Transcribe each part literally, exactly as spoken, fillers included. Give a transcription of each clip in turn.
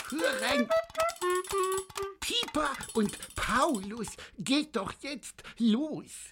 aufhören? Pieper und Paulus, geht doch jetzt los.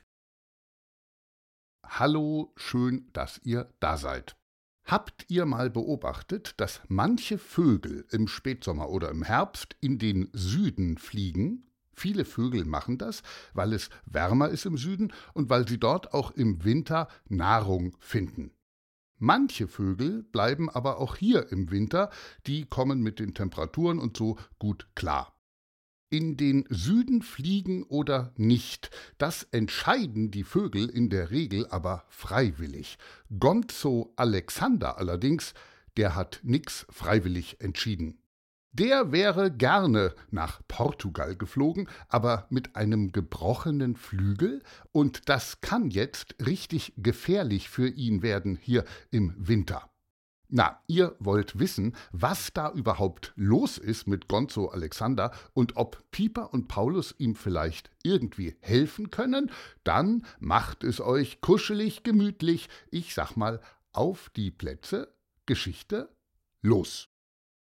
Hallo, schön, dass ihr da seid. Habt ihr mal beobachtet, dass manche Vögel im Spätsommer oder im Herbst in den Süden fliegen? Viele Vögel machen das, weil es wärmer ist im Süden und weil sie dort auch im Winter Nahrung finden. Manche Vögel bleiben aber auch hier im Winter, die kommen mit den Temperaturen und so gut klar. In den Süden fliegen oder nicht, das entscheiden die Vögel in der Regel aber freiwillig. Gonzo Alexander allerdings, der hat nix freiwillig entschieden. Der wäre gerne nach Portugal geflogen, aber mit einem gebrochenen Flügel, und das kann jetzt richtig gefährlich für ihn werden hier im Winter. Na, ihr wollt wissen, was da überhaupt los ist mit Gonzo Alexander und ob Pieper und Paulus ihm vielleicht irgendwie helfen können? Dann macht es euch kuschelig, gemütlich, ich sag mal, auf die Plätze, Geschichte, los!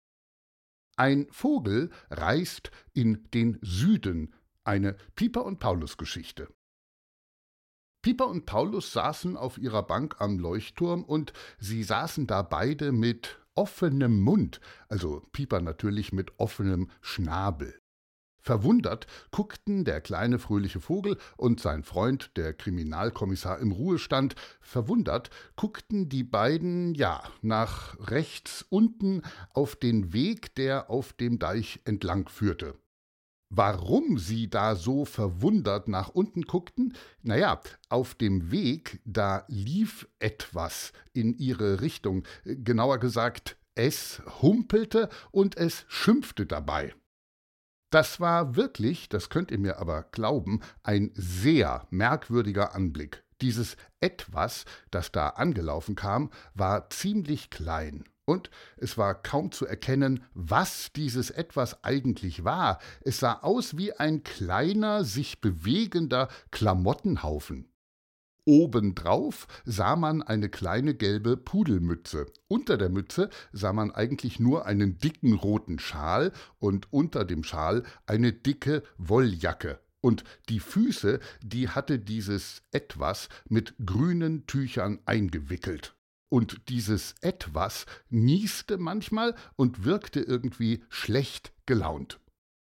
Ein Vogel reist in den Süden, eine Pieper und Paulus Geschichte. Pieper und Paulus saßen auf ihrer Bank am Leuchtturm und sie saßen da beide mit offenem Mund, also Pieper natürlich mit offenem Schnabel. Verwundert guckten der kleine fröhliche Vogel und sein Freund, der Kriminalkommissar im Ruhestand, verwundert guckten die beiden, ja, nach rechts unten auf den Weg, der auf dem Deich entlang führte. Warum sie da so verwundert nach unten guckten? Naja, auf dem Weg, da lief etwas in ihre Richtung. Genauer gesagt, es humpelte und es schimpfte dabei. Das war wirklich, das könnt ihr mir aber glauben, ein sehr merkwürdiger Anblick. Dieses Etwas, das da angelaufen kam, war ziemlich klein. Und es war kaum zu erkennen, was dieses Etwas eigentlich war. Es sah aus wie ein kleiner, sich bewegender Klamottenhaufen. Obendrauf sah man eine kleine gelbe Pudelmütze. Unter der Mütze sah man eigentlich nur einen dicken roten Schal und unter dem Schal eine dicke Wolljacke. Und die Füße, die hatte dieses Etwas mit grünen Tüchern eingewickelt. Und dieses Etwas nieste manchmal und wirkte irgendwie schlecht gelaunt.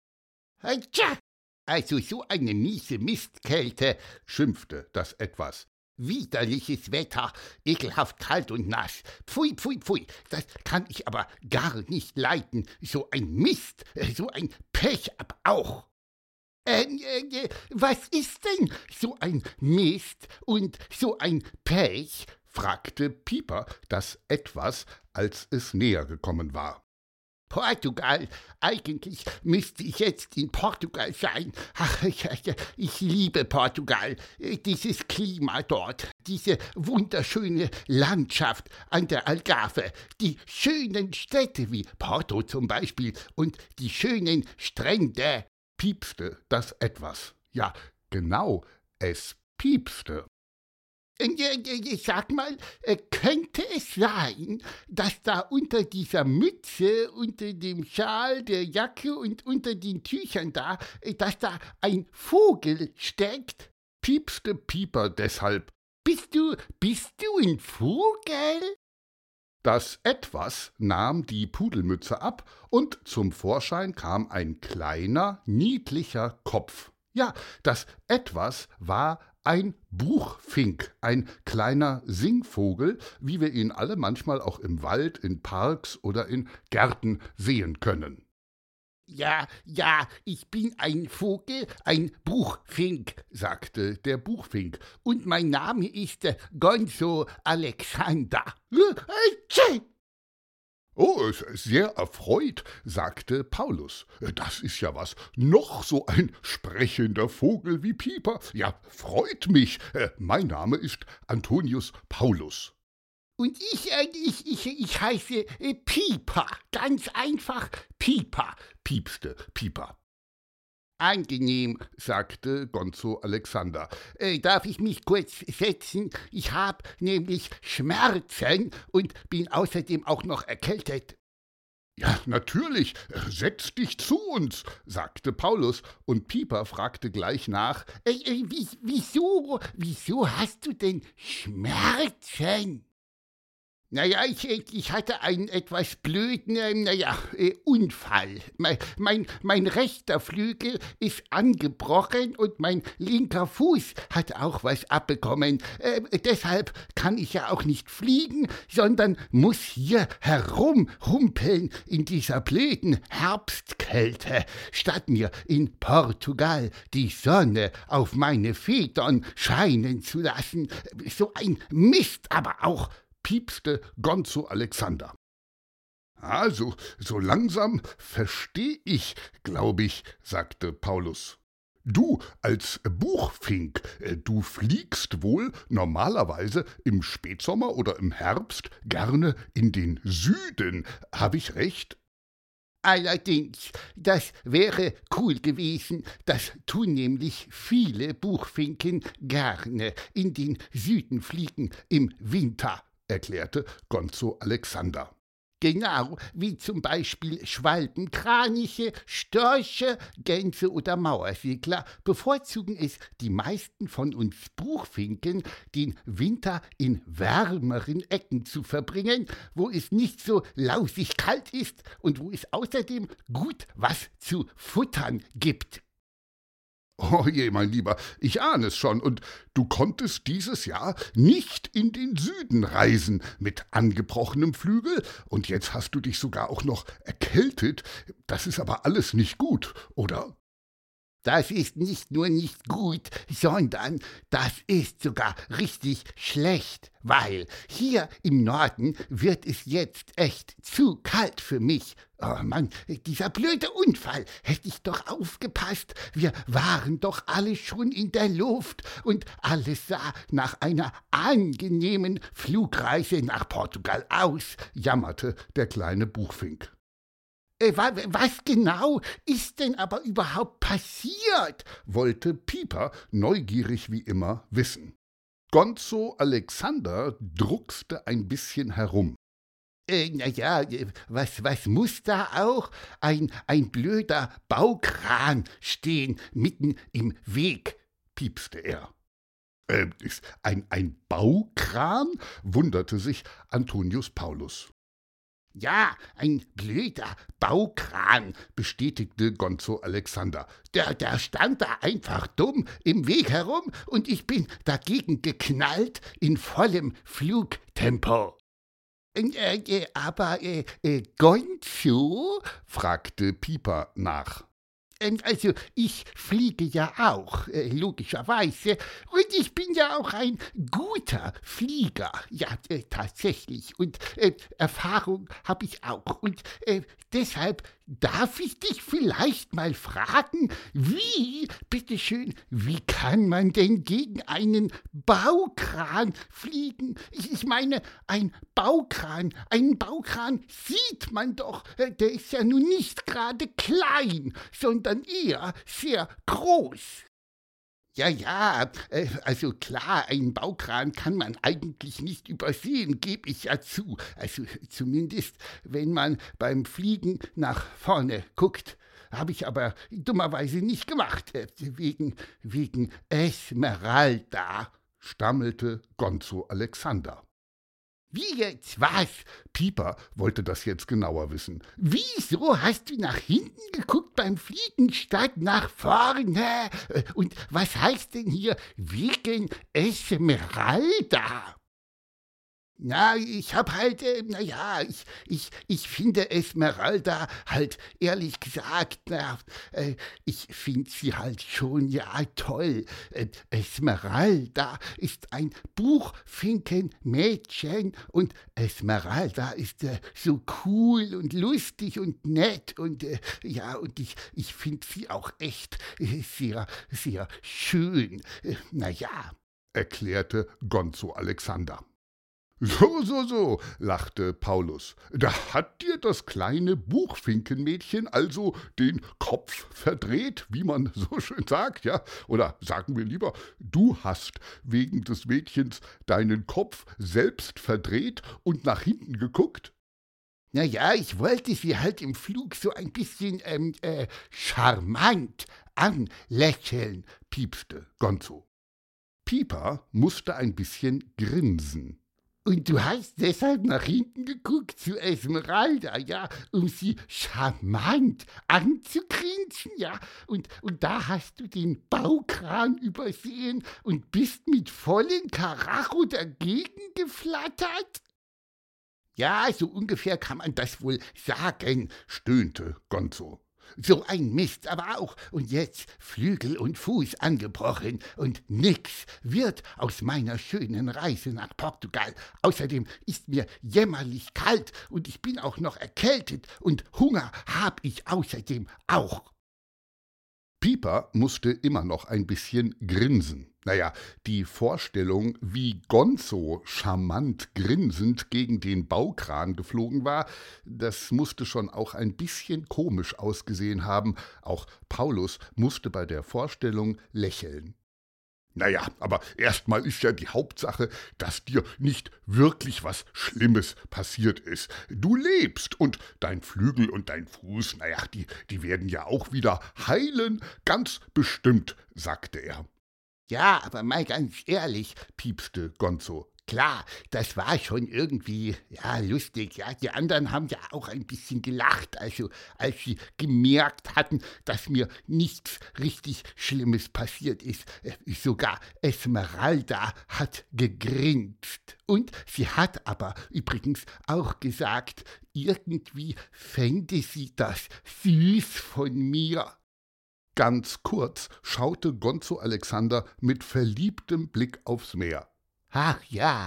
Tja, also so eine miese Mistkälte, schimpfte das Etwas. Widerliches Wetter, ekelhaft kalt und nass. Pfui, pfui, pfui, das kann ich aber gar nicht leiden. So ein Mist, so ein Pech ab auch. Äh, äh, was ist denn so ein Mist und so ein Pech? Fragte Pieper das Etwas, als es näher gekommen war. Portugal, eigentlich müsste ich jetzt in Portugal sein. Ach, ich, ich liebe Portugal, dieses Klima dort, diese wunderschöne Landschaft an der Algarve, die schönen Städte wie Porto zum Beispiel und die schönen Strände. Piepste das Etwas. Ja, genau, es piepste. Sag mal, könnte es sein, dass da unter dieser Mütze, unter dem Schal, der Jacke und unter den Tüchern da, dass da ein Vogel steckt? Piepste Pieper deshalb. Bist du, bist du ein Vogel? Das Etwas nahm die Pudelmütze ab und zum Vorschein kam ein kleiner, niedlicher Kopf. Ja, das Etwas war ein Buchfink, ein kleiner Singvogel, wie wir ihn alle manchmal auch im Wald, in Parks oder in Gärten sehen können. Ja, ja, ich bin ein Vogel, ein Buchfink, sagte der Buchfink. Und mein Name ist äh, Gonzo Alexander. »Oh, sehr erfreut«, sagte Paulus. »Das ist ja was. Noch so ein sprechender Vogel wie Pieper. Ja, freut mich. Mein Name ist Antonius Paulus.« »Und ich, äh, ich, ich, ich heiße äh, Pieper. Ganz einfach Pieper«, piepste Pieper. »Angenehm«, sagte Gonzo Alexander. Äh, »Darf ich mich kurz setzen? Ich habe nämlich Schmerzen und bin außerdem auch noch erkältet.« Ja, natürlich, setz dich zu uns, sagte Paulus, und Pieper fragte gleich nach: Äh, äh, wie, wieso, wieso hast du denn Schmerzen? Naja, ich, ich hatte einen etwas blöden, äh, naja, äh, Unfall. Mein, mein, mein rechter Flügel ist angebrochen und mein linker Fuß hat auch was abbekommen. Äh, deshalb kann ich ja auch nicht fliegen, sondern muss hier herumhumpeln in dieser blöden Herbstkälte, statt mir in Portugal die Sonne auf meine Federn scheinen zu lassen. So ein Mist aber auch, piepste Gonzo Alexander. Also, so langsam versteh ich, glaub ich, sagte Paulus. Du als Buchfink, du fliegst wohl normalerweise im Spätsommer oder im Herbst gerne in den Süden. Hab ich recht? Allerdings, das wäre cool gewesen. Das tun nämlich viele Buchfinken gerne, in den Süden fliegen im Winter, erklärte Gonzo Alexander. Genau, wie zum Beispiel Schwalben, Kraniche, Störche, Gänse oder Mauersegler bevorzugen es die meisten von uns Buchfinken, den Winter in wärmeren Ecken zu verbringen, wo es nicht so lausig kalt ist und wo es außerdem gut was zu futtern gibt. Oh je, mein Lieber, ich ahne es schon, und du konntest dieses Jahr nicht in den Süden reisen mit angebrochenem Flügel, und jetzt hast du dich sogar auch noch erkältet. Das ist aber alles nicht gut, oder? Das ist nicht nur nicht gut, sondern das ist sogar richtig schlecht, weil hier im Norden wird es jetzt echt zu kalt für mich. Oh Mann, dieser blöde Unfall, hätte ich doch aufgepasst. Wir waren doch alle schon in der Luft und alles sah nach einer angenehmen Flugreise nach Portugal aus, jammerte der kleine Buchfink. Was genau ist denn aber überhaupt passiert? Wollte Pieper neugierig wie immer wissen. Gonzo Alexander druckste ein bisschen herum. Äh, na ja, was, was muss da auch? Ein, ein blöder Baukran stehen mitten im Weg, piepste er. Äh, ist ein, ein Baukran? Wunderte sich Antonius Paulus. Ja, ein blöder Baukran, bestätigte Gonzo Alexander. Der, der stand da einfach dumm im Weg herum und ich bin dagegen geknallt in vollem Flugtempo. Äh, äh, aber, äh, äh, Gonzo? Fragte Pieper nach. Also, ich fliege ja auch, äh, logischerweise, und ich bin ja auch ein guter Flieger, ja, äh, tatsächlich, und äh, Erfahrung habe ich auch, und äh, deshalb darf ich dich vielleicht mal fragen, wie, bitteschön, wie kann man denn gegen einen Baukran fliegen? Ich, ich meine, ein Baukran, einen Baukran sieht man doch, äh, der ist ja nun nicht gerade klein, sondern eher sehr groß. Ja, ja, äh, also klar, einen Baukran kann man eigentlich nicht übersehen, gebe ich ja zu. Also zumindest, wenn man beim Fliegen nach vorne guckt. Habe ich aber dummerweise nicht gemacht, äh, wegen, wegen Esmeralda, stammelte Gonzo Alexander. Wie jetzt, was? Pieper wollte das jetzt genauer wissen. Wieso hast du nach hinten geguckt beim Fliegen statt nach vorne? Und was heißt denn hier wegen Esmeralda? Na, ich hab halt, äh, na ja, ich, ich, ich finde Esmeralda halt, ehrlich gesagt, na, äh, ich finde sie halt schon, ja, toll. Äh, Esmeralda ist ein Buchfinkenmädchen und Esmeralda ist äh, so cool und lustig und nett und, äh, ja, und ich, ich finde sie auch echt äh, sehr, sehr schön. Äh, na ja, erklärte Gonzo Alexander. So, so, so, lachte Paulus. Da hat dir das kleine Buchfinkenmädchen also den Kopf verdreht, wie man so schön sagt, ja? Oder sagen wir lieber, du hast wegen des Mädchens deinen Kopf selbst verdreht und nach hinten geguckt? Na ja, ich wollte sie halt im Flug so ein bisschen ähm, äh, charmant anlächeln, piepste Gonzo. Piper musste ein bisschen grinsen. Und du hast deshalb nach hinten geguckt zu Esmeralda, ja, um sie charmant anzugrinsen, ja. Und, und da hast du den Baukran übersehen und bist mit vollen Karacho dagegen geflattert? Ja, so ungefähr kann man das wohl sagen, stöhnte Gonzo. So ein Mist, aber auch, und jetzt Flügel und Fuß angebrochen und nix wird aus meiner schönen Reise nach Portugal. Außerdem ist mir jämmerlich kalt und ich bin auch noch erkältet und Hunger hab ich außerdem auch. Piper musste immer noch ein bisschen grinsen. Naja, die Vorstellung, wie Gonzo charmant grinsend gegen den Baukran geflogen war, das musste schon auch ein bisschen komisch ausgesehen haben. Auch Paulus musste bei der Vorstellung lächeln. Naja, aber erstmal ist ja die Hauptsache, dass dir nicht wirklich was Schlimmes passiert ist. Du lebst und dein Flügel und dein Fuß, naja, die, die werden ja auch wieder heilen, ganz bestimmt, sagte er. Ja, aber mal ganz ehrlich, piepste Gonzo. Klar, das war schon irgendwie, ja, lustig, ja. Die anderen haben ja auch ein bisschen gelacht, also als sie gemerkt hatten, dass mir nichts richtig Schlimmes passiert ist. Sogar Esmeralda hat gegrinst. Und sie hat aber übrigens auch gesagt, irgendwie fände sie das süß von mir. Ganz kurz schaute Gonzo Alexander mit verliebtem Blick aufs Meer. Ach ja,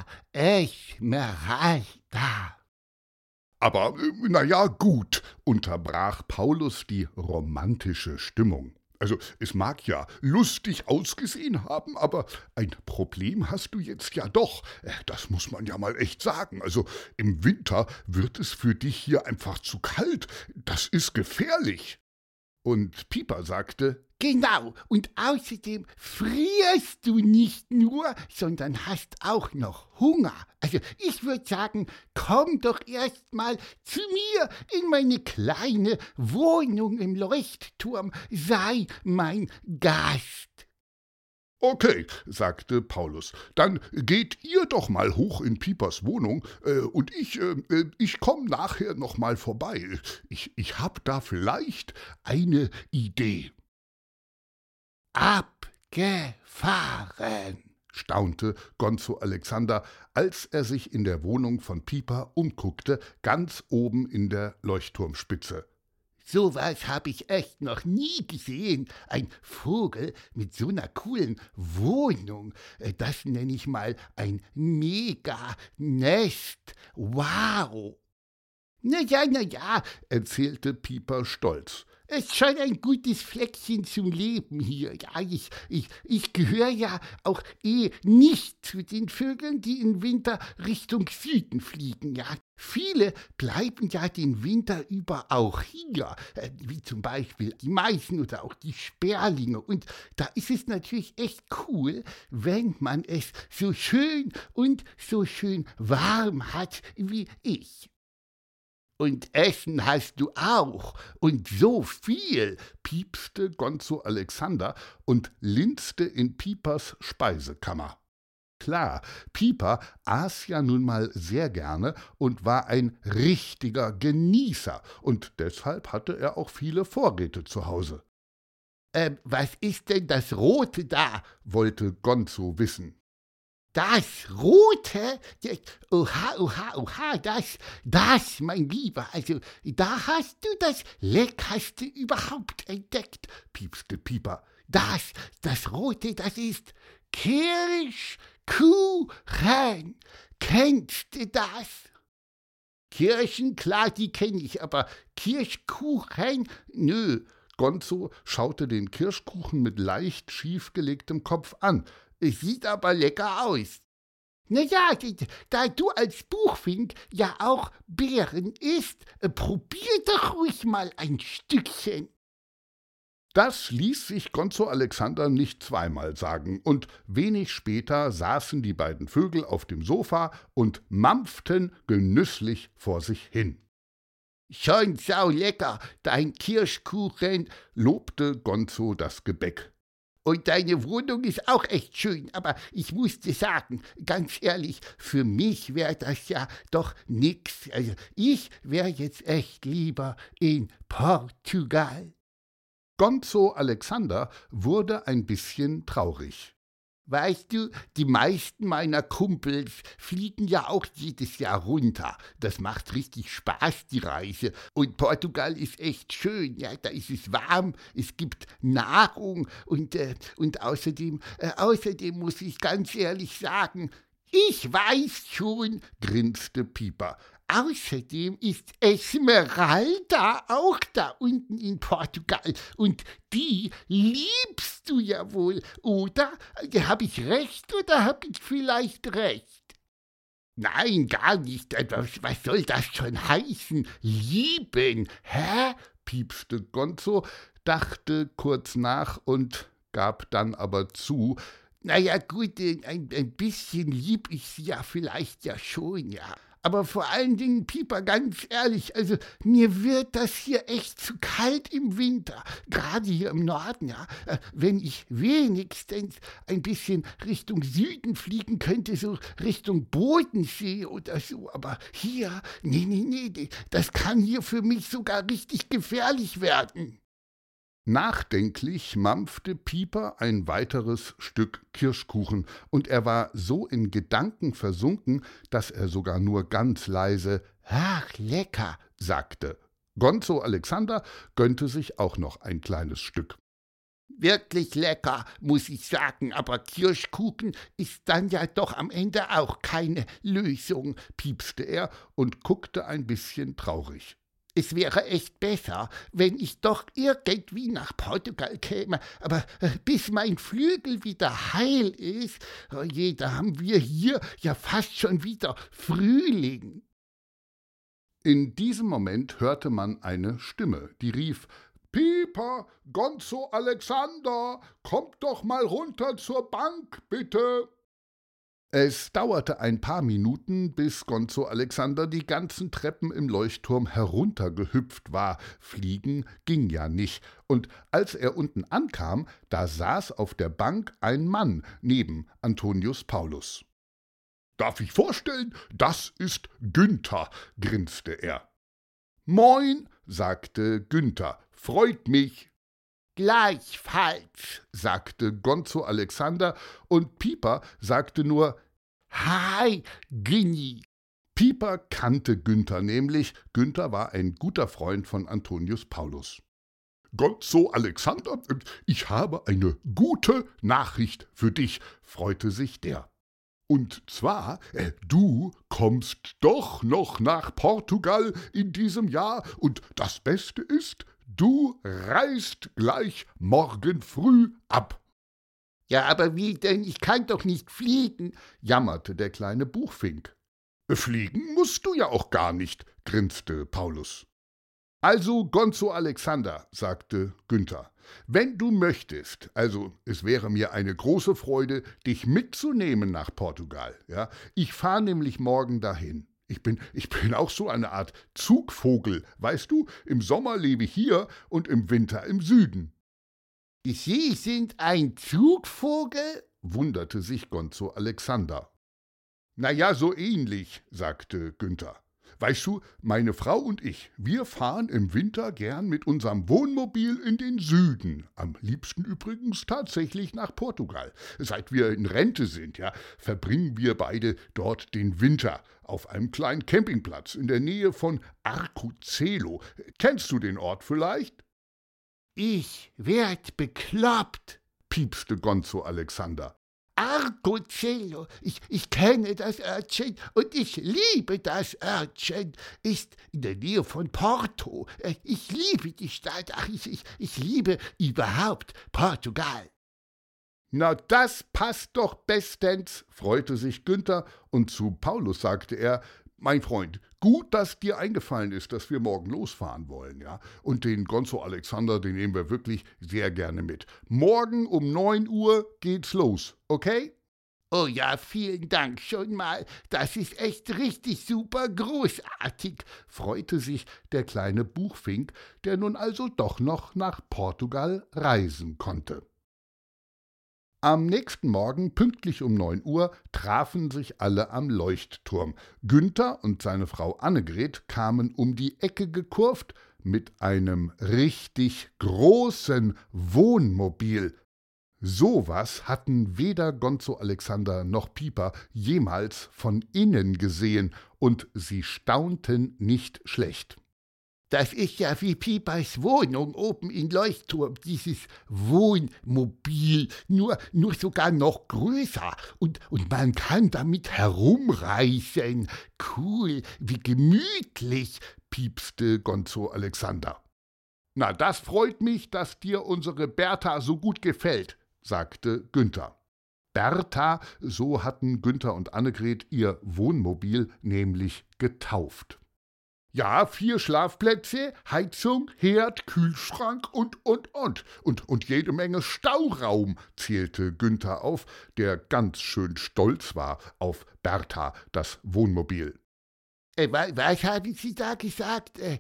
Esmeralda. Aber, na ja, gut, unterbrach Paulus die romantische Stimmung. Also, es mag ja lustig ausgesehen haben, aber ein Problem hast du jetzt ja doch. Das muss man ja mal echt sagen. Also, im Winter wird es für dich hier einfach zu kalt. Das ist gefährlich. Und Piper sagte, genau, und außerdem frierst du nicht nur, sondern hast auch noch Hunger. Also ich würde sagen, komm doch erst mal zu mir in meine kleine Wohnung im Leuchtturm, sei mein Gast. Okay, sagte Paulus, dann geht ihr doch mal hoch in Pipers Wohnung, äh, und ich, äh, ich komme nachher noch mal vorbei. Ich, ich hab da vielleicht eine Idee. Abgefahren, staunte Gonzo Alexander, als er sich in der Wohnung von Piper umguckte, ganz oben in der Leuchtturmspitze. So was habe ich echt noch nie gesehen. Ein Vogel mit so einer coolen Wohnung. Das nenne ich mal ein Mega-Nest. Wow! Na ja, na ja, erzählte Piper stolz. Es ist schon ein gutes Fleckchen zum Leben hier. Ja, ich, ich, ich gehöre ja auch eh nicht zu den Vögeln, die im Winter Richtung Süden fliegen. Ja, viele bleiben ja den Winter über auch hier, äh, wie zum Beispiel die Meisen oder auch die Sperlinge. Und da ist es natürlich echt cool, wenn man es so schön und so schön warm hat wie ich. Und Essen hast du auch, und so viel, piepste Gonzo Alexander und linste in Pipers Speisekammer. Klar, Piper aß ja nun mal sehr gerne und war ein richtiger Genießer, und deshalb hatte er auch viele Vorräte zu Hause. Ähm, was ist denn das Rote da? Wollte Gonzo wissen. Das Rote? Oha, oha, oha, das, das, mein Lieber, also da hast du das Leckerste überhaupt entdeckt, piepste Piper. Das, das Rote, das ist Kirschkuchen. Kennst du das? Kirschen, klar, die kenne ich, aber Kirschkuchen, nö. Gonzo schaute den Kirschkuchen mit leicht schiefgelegtem Kopf an. Es sieht aber lecker aus. Na ja, da du als Buchfink ja auch Beeren isst, probier doch ruhig mal ein Stückchen. Das ließ sich Gonzo Alexander nicht zweimal sagen, und wenig später saßen die beiden Vögel auf dem Sofa und mampften genüsslich vor sich hin. Schon saulecker, dein Kirschkuchen, lobte Gonzo das Gebäck. Und deine Wohnung ist auch echt schön, aber ich muss dir sagen, ganz ehrlich, für mich wäre das ja doch nix. Also ich wäre jetzt echt lieber in Portugal. Gonzo Alexander wurde ein bisschen traurig. Weißt du, die meisten meiner Kumpels fliegen ja auch jedes Jahr runter. Das macht richtig Spaß, die Reise. Und Portugal ist echt schön. Ja, da ist es warm, es gibt Nahrung und, äh, und außerdem, äh, außerdem muss ich ganz ehrlich sagen, ich weiß schon, grinste Pieper. Außerdem ist Esmeralda auch da unten in Portugal und die liebst du ja wohl, oder? Habe ich recht oder habe ich vielleicht recht? Nein, gar nicht. Was, was soll das schon heißen? Lieben, hä? Piepste Gonzo, dachte kurz nach und gab dann aber zu. Naja gut, ein, ein bisschen lieb ich sie ja vielleicht ja schon, ja. Aber vor allen Dingen, Pieper, ganz ehrlich, also mir wird das hier echt zu kalt im Winter, gerade hier im Norden, ja. Wenn ich wenigstens ein bisschen Richtung Süden fliegen könnte, so Richtung Bodensee oder so, aber hier, nee, nee, nee, das kann hier für mich sogar richtig gefährlich werden. Nachdenklich mampfte Pieper ein weiteres Stück Kirschkuchen, und er war so in Gedanken versunken, dass er sogar nur ganz leise »Ach, lecker«, sagte. Gonzo Alexander gönnte sich auch noch ein kleines Stück. Wirklich lecker, muss ich sagen, aber Kirschkuchen ist dann ja doch am Ende auch keine Lösung, piepste er und guckte ein bisschen traurig. Es wäre echt besser, wenn ich doch irgendwie nach Portugal käme, aber bis mein Flügel wieder heil ist, oh je, da haben wir hier ja fast schon wieder Frühling. In diesem Moment hörte man eine Stimme, die rief: »Pieper, Gonzo Alexander, kommt doch mal runter zur Bank, bitte!« Es dauerte ein paar Minuten, bis Gonzo Alexander die ganzen Treppen im Leuchtturm heruntergehüpft war. Fliegen ging ja nicht. Und als er unten ankam, da saß auf der Bank ein Mann neben Antonius Paulus. »Darf ich vorstellen, das ist Günther«, grinste er. »Moin«, sagte Günther, »freut mich.« »Gleichfalls«, sagte Gonzo Alexander, und Pieper sagte nur »Hi, Günni«. Pieper kannte Günther nämlich. Günther war ein guter Freund von Antonius Paulus. »Gonzo Alexander, ich habe eine gute Nachricht für dich«, freute sich der. »Und zwar, äh, du kommst doch noch nach Portugal in diesem Jahr, und das Beste ist, du reist gleich morgen früh ab.« »Ja, aber wie denn? Ich kann doch nicht fliegen«, jammerte der kleine Buchfink. »Fliegen musst du ja auch gar nicht«, grinste Paulus. »Also, Gonzo Alexander«, sagte Günther, »wenn du möchtest, also es wäre mir eine große Freude, dich mitzunehmen nach Portugal. Ja? Ich fahre nämlich morgen dahin. Ich bin, ich bin auch so eine Art Zugvogel, weißt du? Im Sommer lebe ich hier und im Winter im Süden.« »Sie sind ein Zugvogel?«, wunderte sich Gonzo Alexander. »Na ja, so ähnlich«, sagte Günther. »Weißt du, meine Frau und ich, wir fahren im Winter gern mit unserem Wohnmobil in den Süden. Am liebsten übrigens tatsächlich nach Portugal. Seit wir in Rente sind, ja, verbringen wir beide dort den Winter auf einem kleinen Campingplatz in der Nähe von Arcozelo. Kennst du den Ort vielleicht?« »Ich werd bekloppt«, piepste Gonzo Alexander. »Arcozelo, ich, ich kenne das Örtchen und ich liebe das Örtchen, ist in der Nähe von Porto. Ich liebe die Stadt, ach, ich, ich, ich liebe überhaupt Portugal.« »Na, das passt doch bestens«, freute sich Günther, und zu Paulus sagte er: »Mein Freund, gut, dass dir eingefallen ist, dass wir morgen losfahren wollen, ja? Und den Gonzo Alexander, den nehmen wir wirklich sehr gerne mit. Morgen um neun Uhr geht's los, okay?« Oh ja, vielen Dank schon mal. Das ist echt richtig super großartig, freute sich der kleine Buchfink, der nun also doch noch nach Portugal reisen konnte. Am nächsten Morgen, pünktlich um neun Uhr, trafen sich alle am Leuchtturm. Günther und seine Frau Annegret kamen um die Ecke gekurvt mit einem richtig großen Wohnmobil. Sowas hatten weder Gonzo Alexander noch Pieper jemals von innen gesehen, und sie staunten nicht schlecht. Das ist ja wie Piepers Wohnung oben in Leuchtturm, dieses Wohnmobil, nur, nur sogar noch größer. Und, und man kann damit herumreisen. Cool, wie gemütlich, piepste Gonzo Alexander. »Na, das freut mich, dass dir unsere Bertha so gut gefällt«, sagte Günther. Bertha, so hatten Günther und Annegret ihr Wohnmobil nämlich getauft. Ja, vier Schlafplätze, Heizung, Herd, Kühlschrank und, und, und. Und, und jede Menge Stauraum, zählte Günther auf, der ganz schön stolz war auf Bertha, das Wohnmobil. Äh, was, was haben Sie da gesagt? Äh,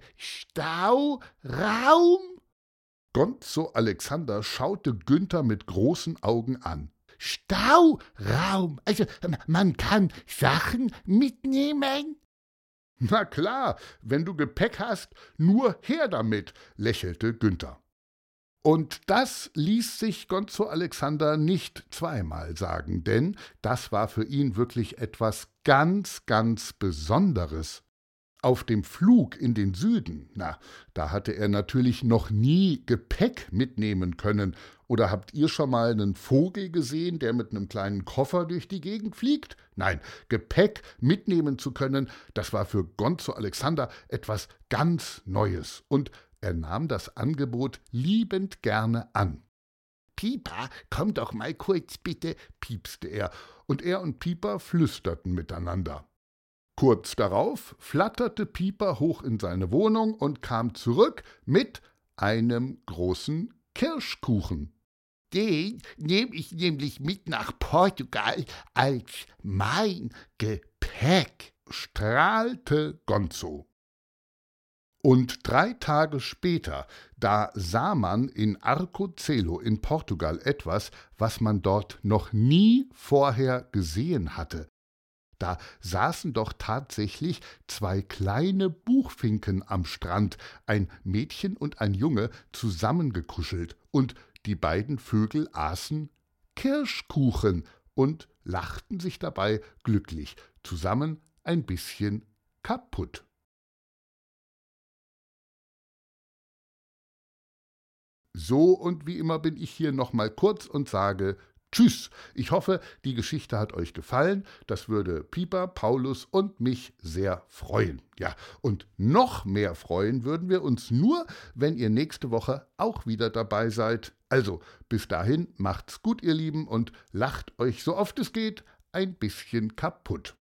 Stauraum? Gonzo Alexander schaute Günther mit großen Augen an. Stauraum? Also, man kann Sachen mitnehmen? »Na klar, wenn du Gepäck hast, nur her damit«, lächelte Günther. Und das ließ sich Gonzo Alexander nicht zweimal sagen, denn das war für ihn wirklich etwas ganz, ganz Besonderes. Auf dem Flug in den Süden, na, da hatte er natürlich noch nie Gepäck mitnehmen können. Oder habt ihr schon mal einen Vogel gesehen, der mit einem kleinen Koffer durch die Gegend fliegt? Nein, Gepäck mitnehmen zu können, das war für Gonzo Alexander etwas ganz Neues. Und er nahm das Angebot liebend gerne an. »Pieper, komm doch mal kurz bitte«, piepste er, und er und Pieper flüsterten miteinander. Kurz darauf flatterte Pieper hoch in seine Wohnung und kam zurück mit einem großen Kirschkuchen. Den nehme ich nämlich mit nach Portugal als mein Gepäck, strahlte Gonzo. Und drei Tage später, da sah man in Arcozelo in Portugal etwas, was man dort noch nie vorher gesehen hatte. Da saßen doch tatsächlich zwei kleine Buchfinken am Strand, ein Mädchen und ein Junge, zusammengekuschelt, und die beiden Vögel aßen Kirschkuchen und lachten sich dabei glücklich, zusammen ein bisschen kaputt. So, und wie immer bin ich hier noch mal kurz und sage Tschüss. Ich hoffe, die Geschichte hat euch gefallen. Das würde Pieper, Paulus und mich sehr freuen. Ja, und noch mehr freuen würden wir uns nur, wenn ihr nächste Woche auch wieder dabei seid. Also, bis dahin macht's gut, ihr Lieben, und lacht euch so oft es geht ein bisschen kaputt.